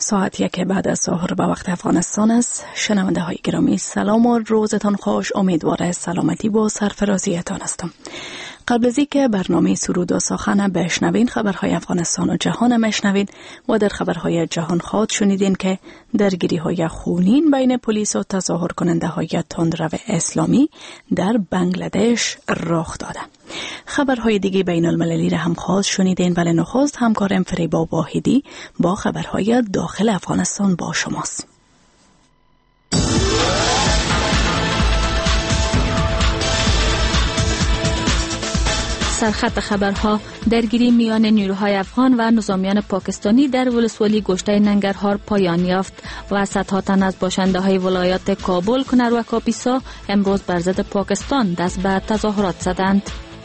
ساعت 1 بعد از ظهر به وقت افغانستان است. شنونده های گرامی سلام و روزتان خوش. امیدوار سلامتی و سرفرازیتان هستم. قبل از اینکه برنامه سرود و سخن بشنوین، خبرهای افغانستان و جهان میشنوین و در خبرهای جهان خواهد شنیدین که درگیری های خونین بین پلیس و تظاهر کننده های تندرو اسلامی در بنگلادش رخ داده. خبرهای دیگه بین المللی را هم خواهد شنیدین، ولی نخست همکارم فریبا واحدی با خبرهای داخل افغانستان با شماست. سرخط خبرها: درگیری میان نیروهای افغان و نظامیان پاکستانی در ولسوالی گشته ننگرهار پایان یافت و صدها تن از باشنده های ولایات کابل، کنر و کاپیسا امروز بر ضد پاکستان دست به تظاهرات زدند.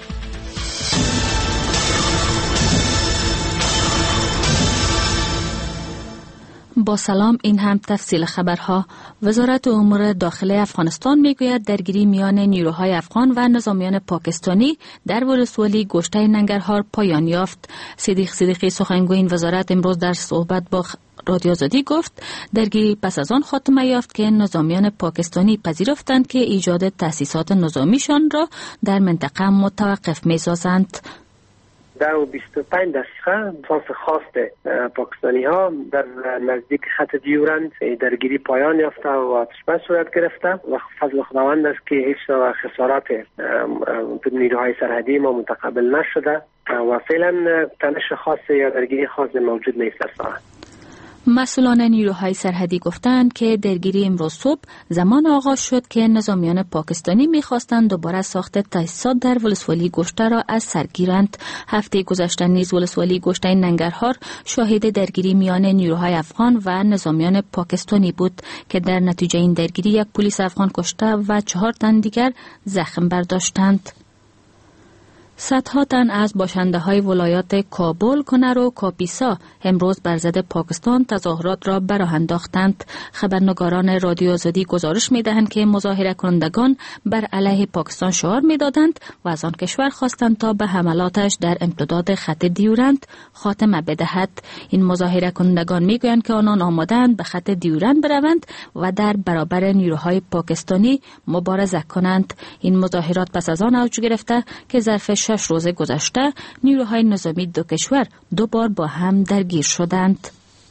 با سلام، این هم تفصیل خبرها. وزارت امور داخلی افغانستان میگوید درگیری میان نیروهای افغان و نظامیان پاکستانی در ولسوالی گشته ننگرهار پایان یافت. صدیقی سخنگوی این وزارت امروز در صحبت با رادیو آزادی گفت درگیری پس از آن خاتمه یافت که نظامیان پاکستانی پذیرفتند که ایجاد تأسیسات نظامیشان را در منطقه متوقف می‌سازند. در 25 دقیقه فاس خواست پاکستانی ها در نزدیک خط دیورند درگیری پایان یافته و آتش‌بس صورت گرفته و فضل خداوند است که هیچ خسارات نیروهای سرحدی ما متقبل نشده و فعلا تنش خاص یا درگیری خاص موجود نیست در ساحه. مسئولان نیروهای سرحدی گفتند که درگیری امروز صبح زمان آغاز شد که نظامیان پاکستانی می‌خواستند دوباره ساخت تاسیسات در ولسوالی گشته را از سر گیرند. هفته گذشته نیز ولسوالی گشته ننگرهار شاهد درگیری میان نیروهای افغان و نظامیان پاکستانی بود که در نتیجه این درگیری یک پلیس افغان کشته و 4 تن دیگر زخم برداشتند. صدها تن از باشنده های ولایات کابل، کنر و کاپیسا امروز بر ضد پاکستان تظاهرات را براه انداختند. خبرنگاران رادیو آزادی گزارش می دهند که مظاهره کنندگان بر علیه پاکستان شعار می دادند و از آن کشور خواستند تا به حملاتش در امتداد خط دیورند خاتمه بدهد. این مظاهره کنندگان می گویند که آنان آمادند به خط دیورند بروند و در برابر نیروهای پاکستانی مبارزه کنند. این مظاهرات پس از آن اوج گرفته که ظرف 6 روز گذشته نیروهای نظامی دو کشور 2 بار با هم درگیر شدند.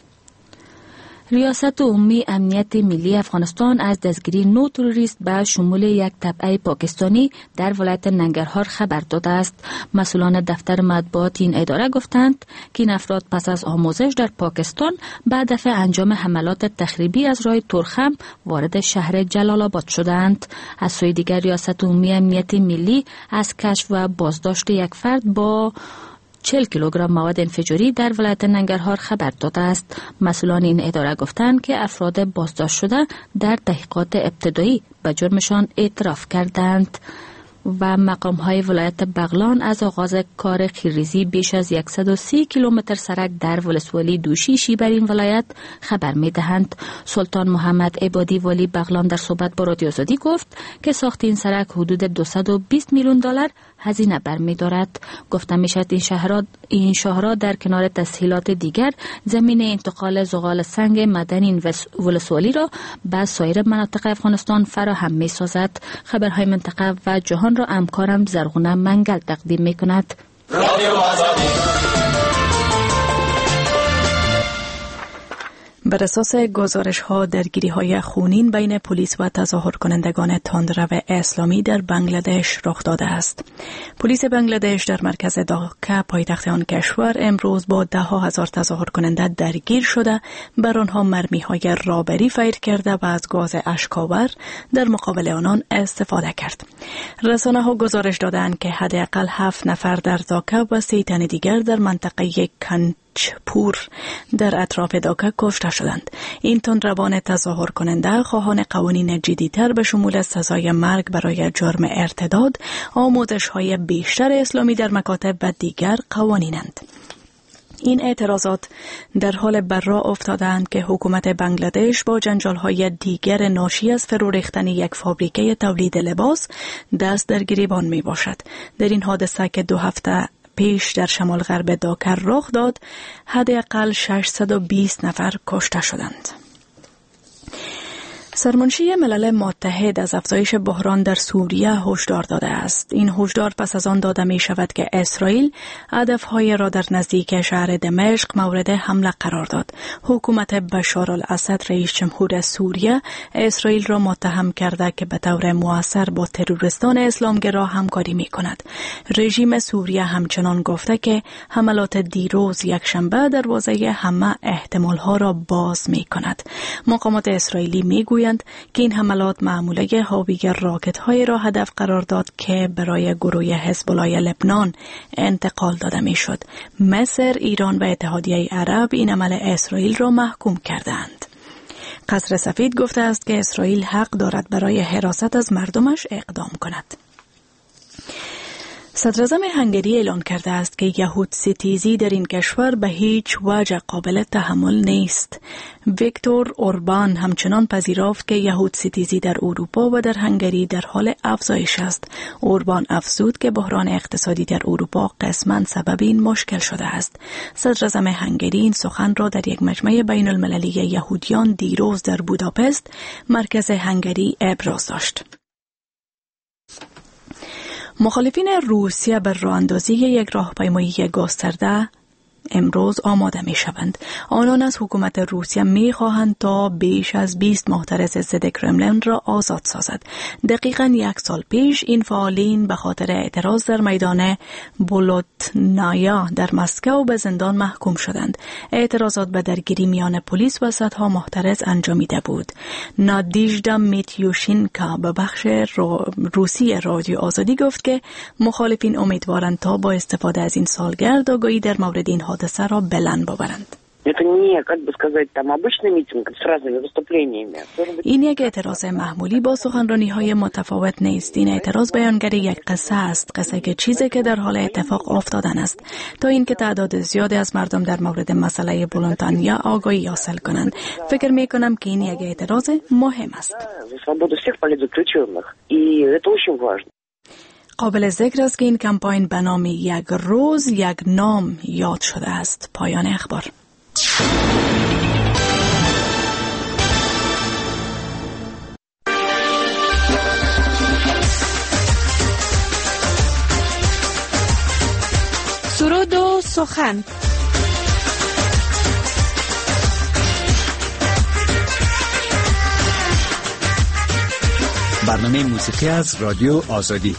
ریاست عمومی امنیت ملی افغانستان از دستگیری 9 تروریست به شمول یک تبعه پاکستانی در ولایت ننگرهار خبر داده است. مسئولان دفتر مطبوعات این اداره گفتند که این افراد پس از آموزش در پاکستان به هدف انجام حملات تخریبی از راه تورخم وارد شهر جلال آباد شدند. از سوی دیگر ریاست عمومی امنیت ملی از کشف و بازداشت یک فرد با 40 کیلوگرم مواد انفجاری در ولایت ننگرهار خبر داده است. مسئولان این اداره گفتند که افراد بازداشت شده در تحقیقات ابتدایی به جرمشان اعتراف کردند. و مقام‌های ولایت بغلان از آغاز کار خیرریزی بیش از 130 کیلومتر سرک در ولسوالی دوشیشی بر این ولایت خبر می‌دهند. سلطان محمد عبادی والی بغلان در صحبت با رادیو آزادی گفت که ساخت این سرک حدود 220 میلیون دلار هزینه برمی‌دارد. گفته می‌شود این شاهراه در کنار تسهیلات دیگر زمین انتقال زغال سنگ معدنی ولسوالی را به سایر مناطق افغانستان فراهم می‌سازد. خبرهای منطقه و جهان را همکارم زرغونه منگل تقدیم می‌کند. بر اساس گزارش‌ها درگیری‌های خونین بین پلیس و تظاهر کنندگان تندرو اسلامی در بنگلادش رخ داده است. پلیس بنگلادش در مرکز داکا پایتخت آن کشور امروز با 10,000 تظاهر کننده درگیر شده، بر آنها مرمی‌های رابری فیر کرده و از گاز اشک‌آور در مقابل آنان استفاده کرد. رسانه‌ها گزارش دادند که حداقل 7 نفر در داکا و 3 تن دیگر در منطقه پور در اطراف داکا کشته شدند. این تندروان تظاهر کننده خواهان قوانین جدی‌تر به شمول سزای مرگ برای جرم ارتداد، آموزش‌های بیشتر اسلامی در مکاتب و دیگر قوانینند. این اعتراضات در حال بر راه افتادند که حکومت بنگلادش با جنجال‌های دیگر ناشی از فرو ریختن یک فابریکه تولید لباس دست در گریبان می باشد. در این حادثه که 2 هفته پیش در شمال غرب داکر رخ داد، حداقل 620 نفر کشته شدند. سرمنشی ملل متحد از افزایش بحران در سوریه هشدار داده است. این هشدار پس از آن داده می شود که اسرائیل هدفهای را در نزدیک شهر دمشق مورد حمله قرار داد. حکومت بشار الاسد رئیس جمهور سوریه اسرائیل را متهم کرده که به طور مؤثر با تروریستان اسلامگرا همکاری می کند. رژیم سوریه همچنان گفته که حملات دیروز یکشنبه دروازه همه احتمالها را باز می کند. مقامات اسرائیلی می گویند که این حملات معموله هاویگر راکت های را هدف قرار داد که برای گروه حزب الله لبنان انتقال داده می شد. مصر، ایران و اتحادیه عرب این عمل اسرائیل را محکوم کردند. قصر سفید گفته است که اسرائیل حق دارد برای حراست از مردمش اقدام کند. صدراعظم هنگری اعلان کرده است که یهود ستیزی در این کشور به هیچ وجه قابل تحمل نیست. ویکتور اوربان همچنان پذیرفت که یهود ستیزی در اروپا و در هنگری در حال افزایش است. اوربان افزود که بحران اقتصادی در اروپا قسماً سبب این مشکل شده است. صدراعظم هنگری این سخن را در یک مجمع بین المللی یهودیان دیروز در بوداپست، مرکز هنگری، ابراز داشت. مخالفین روسیه بر راه اندازی یک راهپیمایی گسترده امروز آماده می شوند. آنان از حکومت روسیه می خواهند تا بیش از 20 محترس ضد کرملین را آزاد سازد. دقیقاً 1 سال پیش این فعالین به خاطر اعتراض در میدان بولوتنایا در مسکو به زندان محکوم شدند. اعتراضات به درگیری میان پلیس و صدها محترس انجامیده بود. نادیژدا میتیوشینکا به بخش روسی رادیو آزادی گفت که مخالفین امیدوارند تا با استفاده از این سالگرد آگاهی در مورد این حادثه را بلند ببرند. این یک اعتراض معمولی با سخنرانی‌های متفاوت نیست. این اعتراض بیانگر یک قصه است، قصه که چیزی که در حال اتفاق افتادن است، تا اینکه تعداد زیادی از مردم در مورد مسئله بولوتنایا آگاهی حاصل کنند. فکر می‌کنم که این یک اعتراض مهم است. قابل ذکر است که این کمپاین به نام یک روز یک نام یاد شده است. پایان اخبار. سرود و سخن. برنامه موسیقی از رادیو آزادی.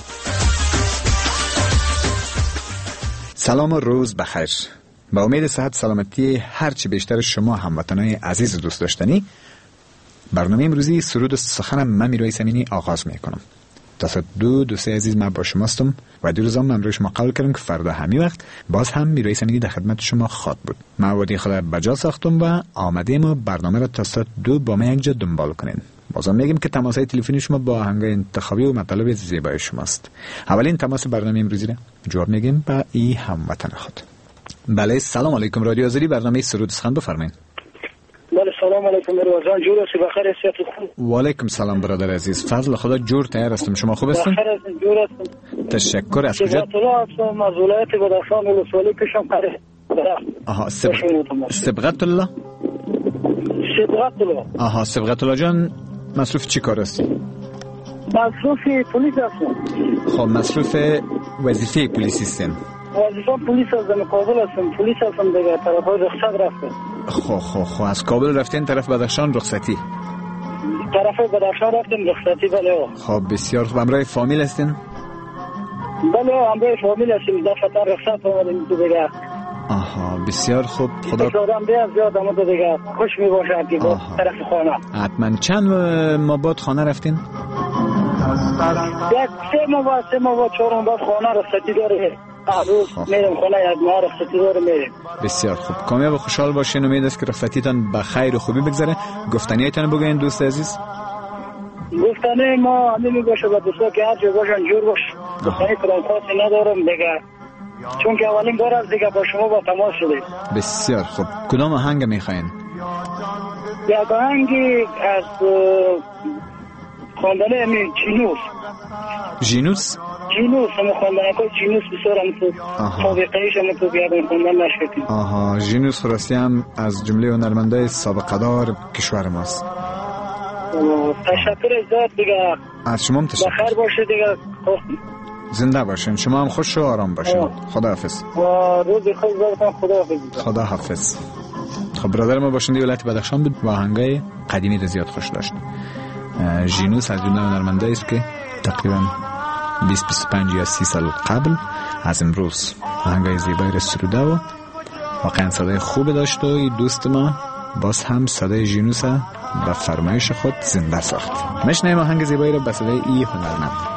سلام و روز بخیر. با امید صحت سلامتی هرچی بیشتر شما هموطنان عزیز و دوست داشتنی، برنامه امروزی سرود و سخنم من میرویس امینی آغاز میکنم. تا ساعت 2 عزیز من با شماستم و دو روزام من روی شما قول کردم که فردا همین وقت باز هم میرویس امینی در خدمت شما خواهد بود. من وعده خدا بجا ساختم و آمدیم و برنامه را تا ساعت 2 با من یک جا دنبال کنین. بازم میگم که تماس‌های تلفنی شما با آهنگ انتخابی و مطالب زیبای شماست. اولین تماس برنامه امروزی را جواب میگیم با ای هموطن خود. بله، سلام علیکم. رادیو آزادی، برنامه سرود سخن، بفرمایید. بله، سلام علیکم روزان. جور هستی؟ بخیر هستی؟ خوب. و علیکم سلام برادر عزیز. فضل خدا جور تیار هستم. شما خوب هستین؟ بخیر هستم، جور هستم. تشکر. از کجا؟ صبغت الله هستم از ولایت بدخشان ولسوالی پیشم قره. آها، صبغت الله. صبغت الله. آها، صبغت الله جان، مصروف چی کار هستی؟ مصروف پلیس هستم. خب مصروف وظیفه پلیس هستین؟ وظیفه پلیس هستم، کابل هستم. پلیس هستم دیگه، طرف های رخصت رفتم. خب از کابل رفتین طرف بدخشان رخصتی؟ طرف بدخشان رفتم رخصتی. بله. خب بسیار خوب. همراه فامیل هستین؟ بله، همراه فامیل هستیم. دفتر رخصت اومدیم تو دیگه. آها، بسیار خوب. خدا آدم زیاد آمده دیگه، خوش می باشه که با طرف خانه. حتما. چند ماه بعد خانه رفتین؟ یک 3 ماه 4 ماه بعد خانه رخصتی داره. روز میرم خانه، یک ماه رخصتی داره میرم. بسیار خوب. کامیاب و خوشحال باشین. امید است که رخصتیتان به خیر و خوبی بگذره. گفتنیتان بگوین دوست عزیز. گفتنی ما همین باشه با دوستا که هر جا باشن جور باش. گفتنی کدام خاصی ندارم دیگه، چون که اولین بار از دیگه با شما با تماس شدیم. بسیار خوب. کدام آهنگ میخواین؟ یک آهنگی از خواندن جینوس. جینوس هم خواندن که جینوس بسیار هم تو سابقهش هم تو بیادم خواندن نشدیم. آها، جینوس راستی هم از جمله هنرمندای سابقه دار کشور ماست. تشکر از ذات دیگه. از شما هم تشکر. بخیر باشه دیگه. زنده باشین. شما هم خوش و آرام باشین. خداحافظ. روز خوش براتون. خداحافظ. خداحافظ. خب برادر ما باشنده ولایت بدخشان بود و آهنگای قدیمی را زیاد خوش داشت. جینوس از جمله هنرمندایی است که تقریبا 20-25 یا 30 سال قبل از امروز آهنگای زیبایی را سروده و واقعا صدای خوب داشت و این دوست ما باز هم صدای جینوس به فرمایش خود زنده ساخت. میشنویم آهنگ زیبایی را به صدای این هنرمند.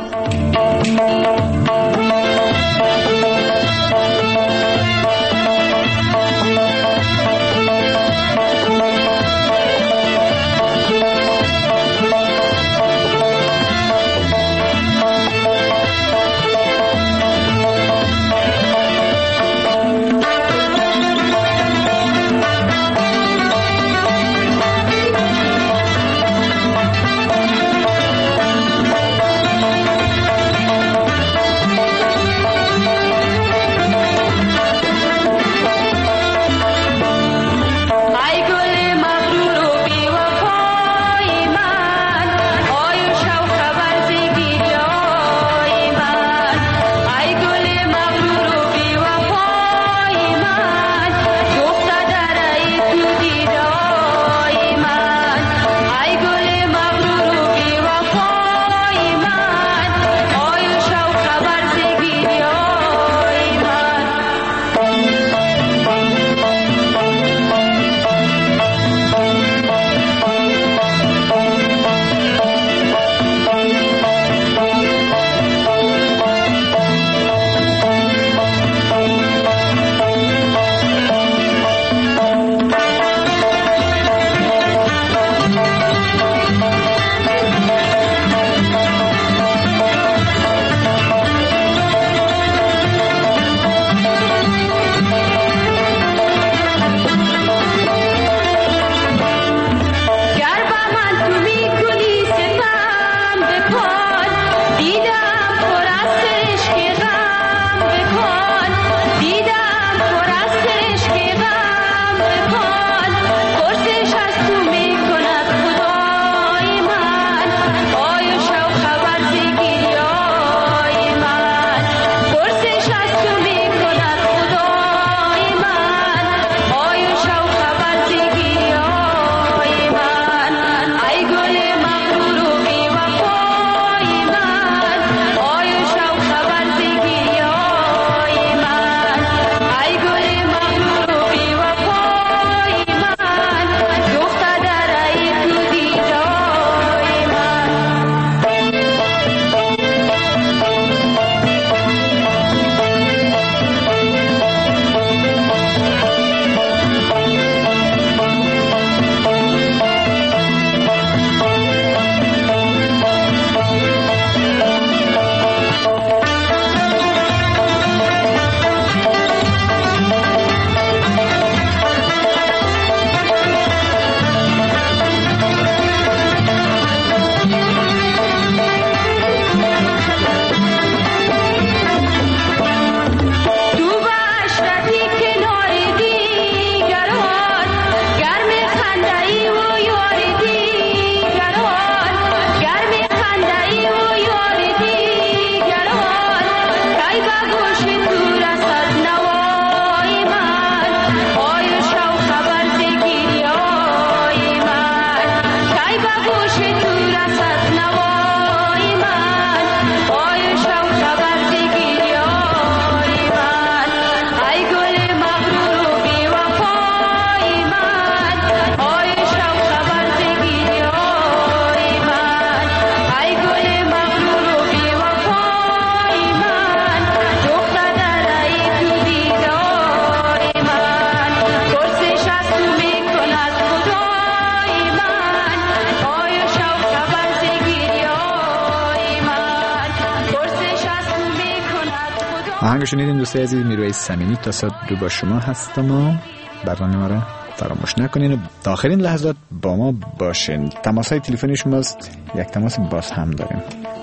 آهنگ شنیدین دوستای عزیز، میرویس صمیمی تا ساعت 2 با شما هستم و برنامه ما را فراموش نکنین و تا آخرین لحظات با ما باشین. تماس‌های تلفنی شماست، یک تماس باز هم داریم.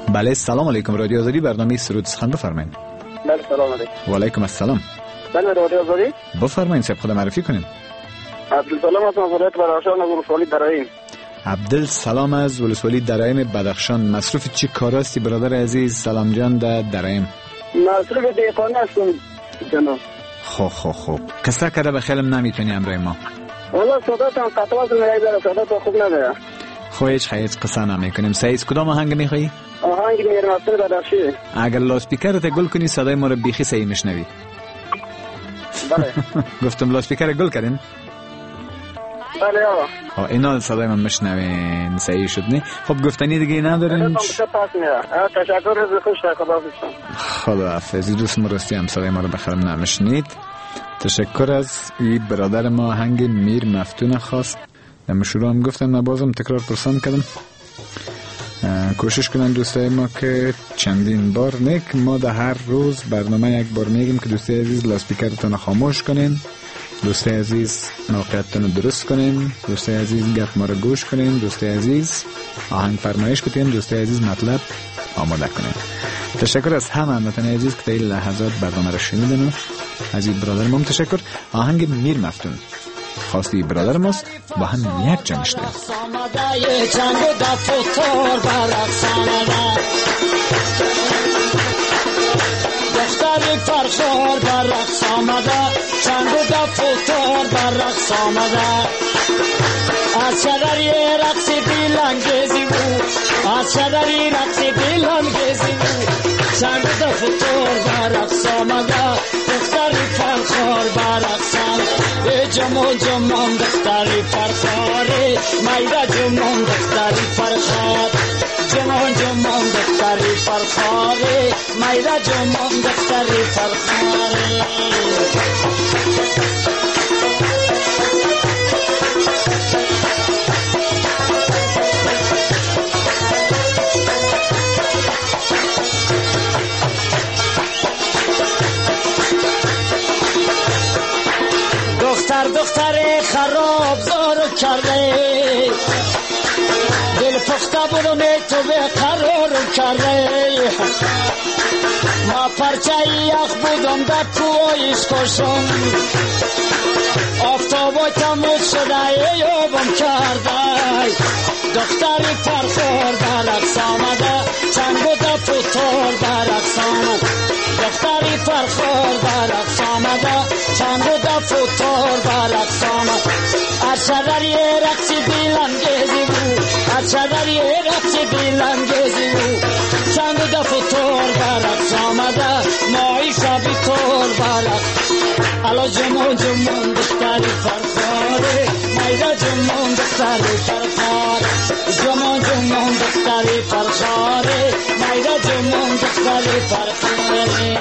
بله سلام علیکم. رادیو آزادی برنامه سرود سخن بفرمایید. بله سلام علیکم. و علیکم السلام. بله رادیو آزادی بفرمایید صاحب خود معرفی کنین. عبدالسلام هستم از ولایت بدخشان از ولسوالی درایم. عبدالسلام از ولسوالی درایم بدخشان. مصروف چی کار هستی برادر عزیز سلام جان در درایم؟ مصروف دیقانه هستم جناب. خب قصه کرده به خیلم نمیتونی امروی ما. والا صداتم قطع وصل میاد، صدات خوب نداره. هیچ قصه نمیکنیم. سعید کدام آهنگ میخوایی؟ آهنگ میرمستر بدخشی. اگر لاسپیکرت گل کنی صدای ما رو بیخی صحیح میشنوی. بله. گفتم لاسپیکر گل کردین؟ بله آقا. اینا صدای من میشنوین صحیح شد نه؟ خب گفتنی دیگه ندارین؟ تشکر از خوش خدا حافظ. دوست مرستی هم صدای ما رو بخرم نمیشنید. تشکر از این برادر ما آهنگ میر مفتون خواست. در شروع هم گفتم نبازم تکرار پرسان کردم. کوشش کنن دوستای ما که چندین بار نیک ما در هر روز برنامه یک بار میگیم که دوستای عزیز لاسپیکرتون خاموش کنین، دوستای عزیز موقعیتتون درست کنین، دوستای عزیز گپ ما رو گوش کنین، دوستای عزیز آهنگ فرمایش کنین، دوستای عزیز مطلب آماده کنین. تشکر از همه هموطنان عزیز که تا این لحظات برنامه رو شنیدن. از این برادر ما تشکر. آهنگ میر مفتون خواستی برادر ماست با هم یک جا میشنیم. دختری فرخار بر رقص آمده، چنگ و دف و تار بر رقص آمده. از شدری رقص بیلنگیزی بود، از شدری رقص بیلنگیزی بود، چنگ و دف و تار بر رقص آمده. دختری فرخار بر رقص آمده، جمون جمون دختری فرخاری، میده جمون دختری فرخار، جمون جمون دختری فرخاری، میده جمون دختری فرخاری. دختر خراب زارو کرده، دل پخته بودم تو به قرار کرده. ما پرچه یخ بودم در کوهایش کشم، آفتابای تموز شده یابم کرده. دختری فرخار در رقص آمده، چنگ و دف و تار در رقص آمده. دختری فرخار در رقص آمده، چنگ و دف و تار در رقص آمده. از شدری رقص بیلنگیزی بود، از شدری رقص بیلنگیزی بود، چنگ و دف و تار در رقص آمده. مایی شبی تار بر رقص الا جمون جمون دختری فرخاری، میده جمون دختری فرخاری، جمون جمون دختری فرخاری، میده جمون دختری فرخاری.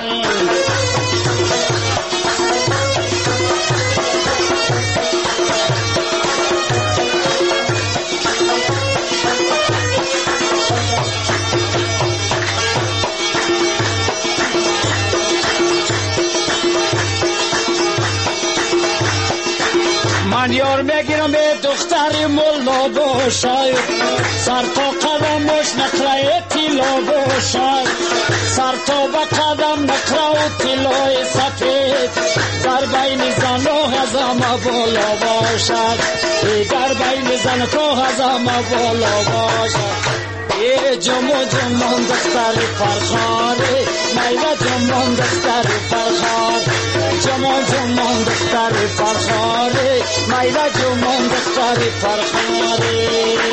من یار میگیرم به دختری ملا باشد، سر تا قدمش نقره تیلا باشد، سر تا به قدم نقره و تیلای سفید، در بین زن و هزم بالا باشد، در بین زن و هزم بالا باشد. جمون جمون دختری فرخاری، میده جمون دختری فرخاری، جمون جمون دختری فرخاری، میده جمون دختری فرخاری.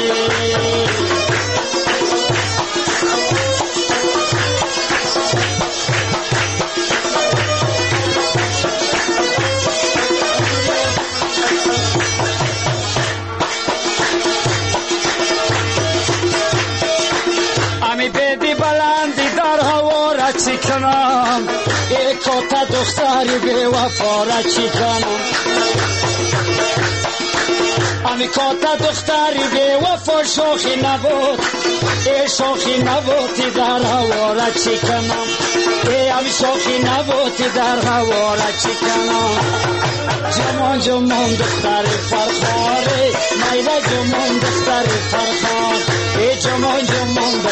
چی کنم ای کتا دختری به وفا را چی کنم، امی کتا دختری به وفا شوخی نبود، ای شوخی نبودی در هوا را چی کنم، ای امی شوخی نبودی در هوا را چی کنم. جمون جمون دختری فرخاری، میده جمون دختری فرخار، ای جمون جمون دختری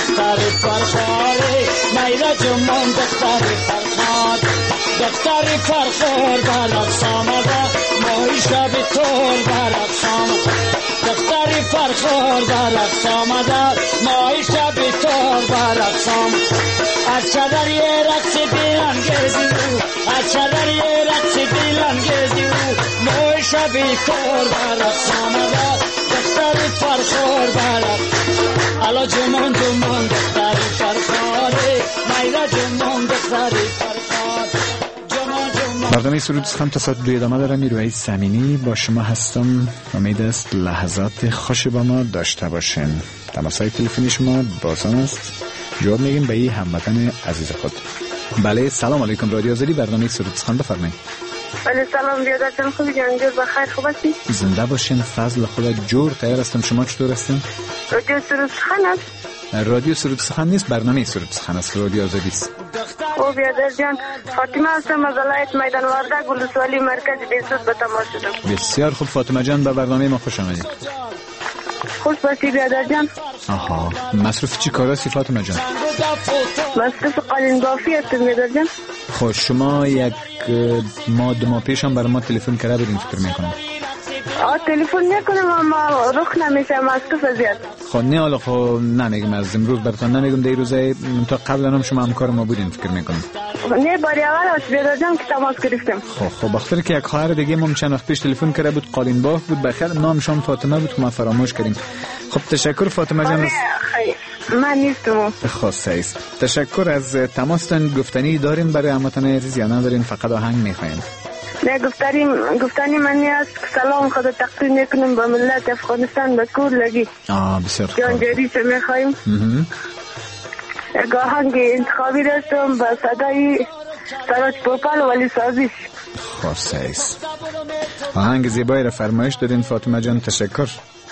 فرخاره میرا جمون دختری فرخار دختری فرخار برقص آمده ماهی شب تور برقص آمده دختری فرخار برقص آمده ماهی شب تور برقص آمده از چادر یه رقص دلانگیزی از چادر یه رقص دلانگیزی ماهی شب تور برقص آمده دختری فرخار برقص الا جمون جمون دختری فرخاره میرا جمون دختری فرخار برنامه سرود سخن تا ساعت 2 ادامه داره. میروی سمینی با شما هستم. امید است لحظات خوش با ما داشته باشین. تماسهای تلفنی شما بازان است. جواب میگیم به این هموطن عزیز خود. بله سلام علیکم رادیو آزادی برنامه سرود سخن بفرمایید. بله سلام بیادر جان خوبی جان جور بخیر خوب هستی؟ زنده باشین فضل خدا جور تیار هستم. شما چطور هستین؟ رادیو سرود سخن است؟ رادیو سرود سخن نیست برنامه سرود سخن است رادیو آزادی است. او بیادر جان فاطمه هستم از ولایت میدان وردک ولسوالی مرکز بهسود به تماس شدم. بسیار خوب فاطمه جان به برنامه ما خوش آمدید. خوش باشی بیادر جان. آها مصروف چی کار هستی فاطمه جان؟ مصروف قالین بافی هستم بیادر جان. خب شما یک ماه 2 ماه پیش هم برای ما تلفن کرده بودین فکر میکنم. تلفن میکنم اما رخ نمیشه مصروف زیاد. خب نه حالا خب نمیگم از امروز براتون نمیگم دی روزه تا قبلا هم شما همکار ما بودین فکر میکنم. نه باری اول است بیادر جان که تماس گرفتم. خب بخاطر که یک خواهر دیگه ما چند وقت پیش تلفن کرده بود قالین باف بود بخیر نامشون فاطمه بود که ما فراموش کردیم. خب تشکر فاطمه جان. من نیستم. خاصه است. تشکر از تماستان. گفتنی دارین برای هموطن عزیز یا ندارین فقط آهنگ میخواین؟ نه گفتنی منی است سلام خدا تقدیم میکنم به ملت افغانستان به کورلگی. بسیار خوب. جانجاری چه میخوایم؟ آهنگ انتخابی داشتم با صدای سراج پوپل ولی سازش. خاصه است. آهنگ زیبایی را فرمایش دادین فاطمه جان. تشکر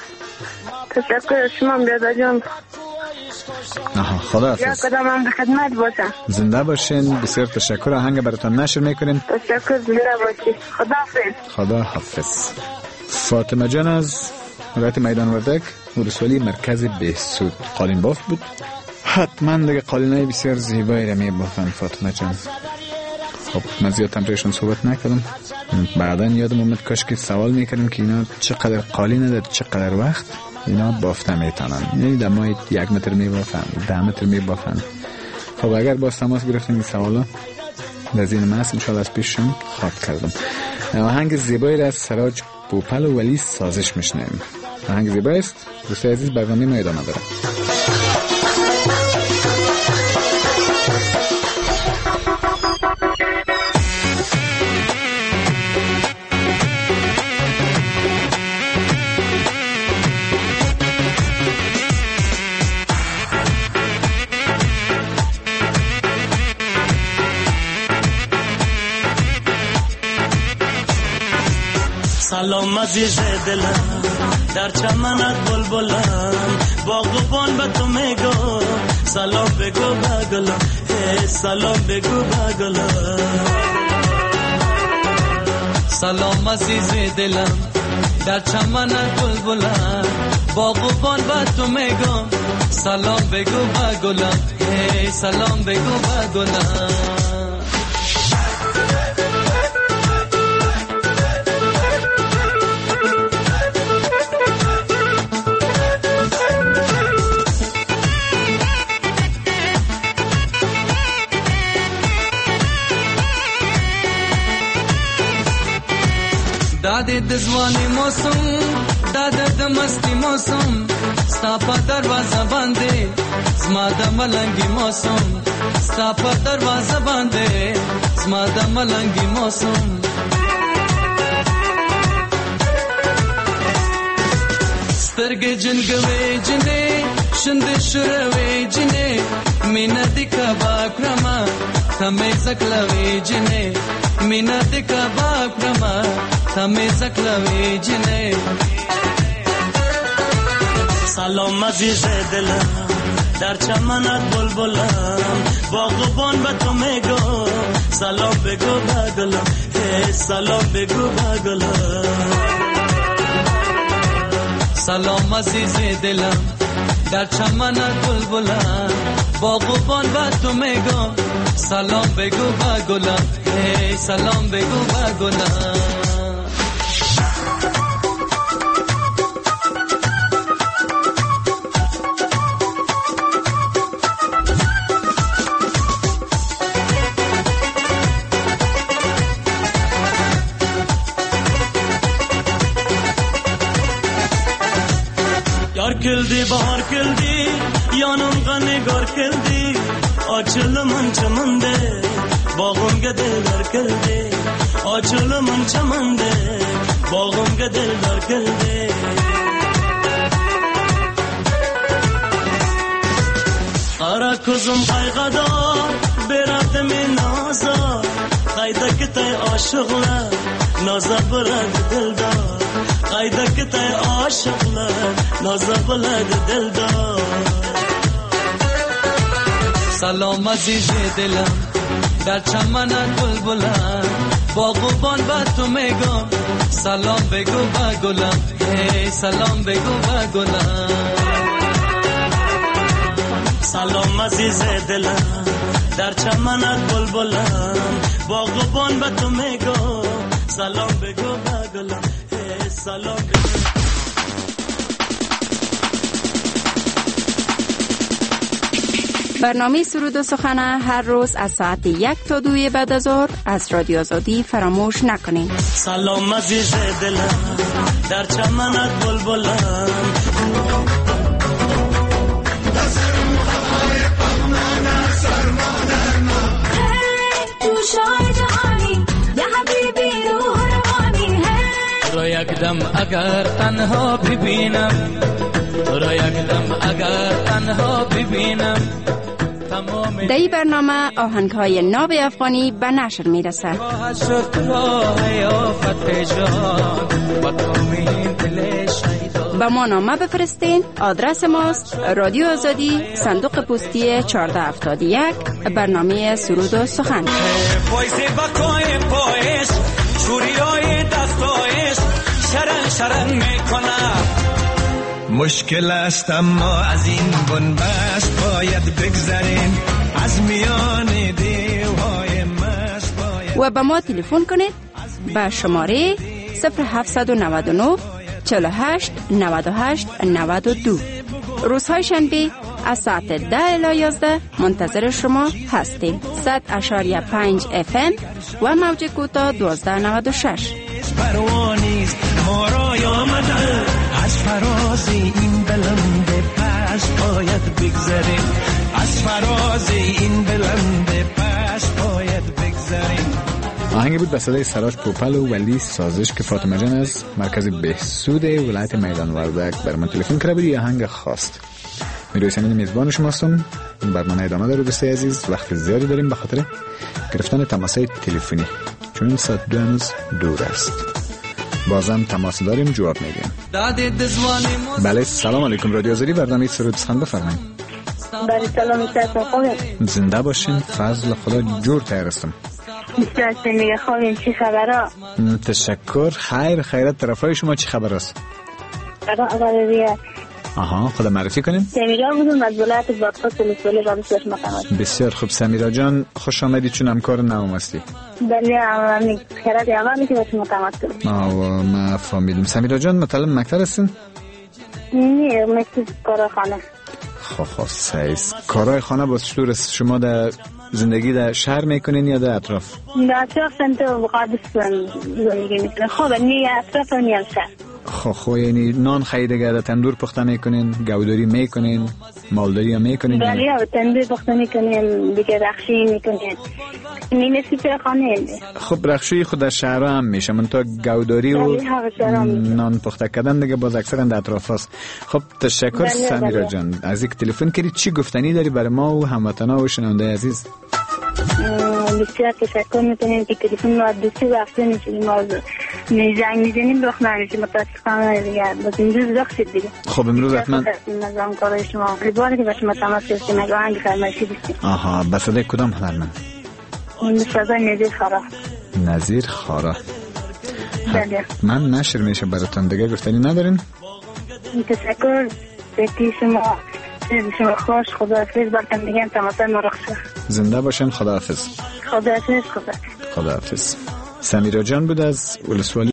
شما بیادر جان. خدا حافظ. یا قدم هم به خدمت باشم. زنده باشین. بسیار تشکر. آهنگ براتون نشر میکنیم. تشکر زنده باشی. خدا حافظ. خدا حافظ. فاطمه جان از ولایت میدان وردک ولسوالی مرکز بهسود قالین باف بود. حتما دیگه قالینای بسیار زیبایی را میبافن فاطمه جان. خب من زیاد تمرینشون صحبت نکردم. بعدا یادم اومد کاش که سوال میکردم که اینا چقدر قالین داد چقدر وقت اینا بافته میتونن. یعنی دمای 1 متر میبافن 10 متر میبافن. خب اگر با تماس گرفتین این سوالا لازم است ان شاء الله از پیششون خاط کردم. آهنگ زیبایی را از سراج پوپل و ولی سازش میشنیم. آهنگ زیبایی است. دوستای عزیز برنامه ما ادامه داره. سلام عزیز دلم در چمنت بلبلم باغبان به تو میگو سلام بگو بگلم سلام بگو بگلم. سلام عزیز دلم در چمنت بلبلم باغبان به تو میگم سلام بگو بگلم سلام بگو بگلم. داده دزوانی موسم داده دمستی موسم ستا پا دروازه بانده زما د ملنگی موسم ستا پا دروازه بانده زما د ملنگی موسم. سترگی جنگوی جنه شند شروی جنه مینا دی کباب کرما تمی زکلوی جنه مینا دی کباب کرما تمی زکلوی جنه. سلام عزیز دلم در چمنت بلبلم باغبان به تو میگو سلام بگو بگلم سلام بگو بگلم. سلام عزیز دلم در چمنت بلبلم باغبان و تو میگم سلام بگو با گلم هی سلام بگو با گلم کلدی بهار کلدی یانم غنگار کلدی آچل من چمنده باغم گدل در کلدی آچل من چمنده باغم گدل در کلدی قرا کزم قایقدار برات من نازا قایده کتای عاشقلا نازا برات دلدار قایده کتای عاشقلا نازا بلد دلدار سلام عزیز دلم در چمنت بلبلم باغبان با تو میگم سلام بگو با گلم هی سلام بگو با گلم سلام عزیز دلم در چمنت بلبلم باغبان با تو میگم سلام بگو با گلم هی سلام بگو برنامه سرود و سخن هر روز از ساعت 1 تا 2 بعد از ظهر از رادیو آزادی فراموش نکنید. سلام عزیز دلم در چمنت بلبلم را یک دم اگر تنها ببینم را یک دم اگر تنها ببینم در این برنامه آهنگ‌های ناب افغانی به نشر میرسه. به ما نامه بفرستین. آدرس ماست رادیو آزادی صندوق پستی 1471 برنامه سرود و سخن. مشکل است اما از این بنبست باید بگذرین از میان دیوهای مست باید و به ما تلفن کنید به شماره 0799 48 98 92. روزهای شنبه از ساعت 10 الی 11 منتظر شما هستیم. 100.5 FM و موج کوتاه 1296. پروانیست ما رای آمده از فراز این بلند پس باید بگذریم از فراز این بلند پس باید بگذریم. آهنگی بود به صدای سراج پوپل و ولی سازش که فاطمه جان از مرکز بهسود ولایت میدان وردک بر من تلفن کرده بود. آهنگ خواست. میروی سمین میزبان شما هستم. این برنامه ادامه داره دوستای عزیز. وقت زیادی داریم به خاطر گرفتن تماس‌های تلفنی چون این ساعت 2 هنوز دور است. بازم تماس داریم جواب میدیم. بله سلام علیکم رادیو آزادی برنامه سرود سخن بفرمایید. بله سلام علیکم خوبین. زنده باشین. فضل خدا جور تیار هستم. مستعد میگه خوبین چی خبره؟ تشکر. خیرت طرفای شما چی خبر است؟ خبره آها خدا معرفی کنیم. سمیرا بودم از ولایت بادغیس ولسوالی رامسر مقامات. بسیار خوب سمیرا جان خوش آمدید چون همکار نوام هستی. بله من خیرات اولی که باش مقامات کنم. ما فهمیدم. سمیرا جان مطالب مکتب هستین؟ نه مکتب کارخانه. خب سایس کارهای خانه با چطور است؟ شما در زندگی در شهر میکنین یا در اطراف؟ در اطراف تو مقادس زندگی میکنم. خب نه اطراف نه شهر. خب یعنی نان خریده در تندور پخته میکنین، گوداری میکنین، مالداری هم میکنین؟ بله تندور پخته میکنین، دیگه رخشی میکنین. نیمه سیپر خانه. خب رخشی خود در شهر هم میشه. من تا گوداری و نان پخته کردن دیگه باز اکثرا در اطراف است. خب تشکر سمیرا جان از اینکه تلفن کردی. چی گفتنی داری برای ما و هموطنا و شنونده عزیز؟ بسیار تشکر میکنیم که تلفن ما دوستی وقتی میشیم ما زنگ میزنیم رخ نمیشیم متاسفانه دیگه باز امروز رخ شد دیگه. خب امروز حتما نظام کارای شما قریبانی که با شما تماس گرفتیم از آهنگ فرمایشی بستیم. آها به صدای کدام هنرمند؟ صدای نظیر خارا. نظیر خارا. بله من نشر میشه براتون دیگه گفتنی ندارین؟ تشکر. سپی شما خداحافظ شما خوش. خداحافظ بلکن دیگه تماسای مرخصه. زنده باشن. خداحافظ. خداحافظ. خداحافظ. سمیرا جان بود از ولسوالی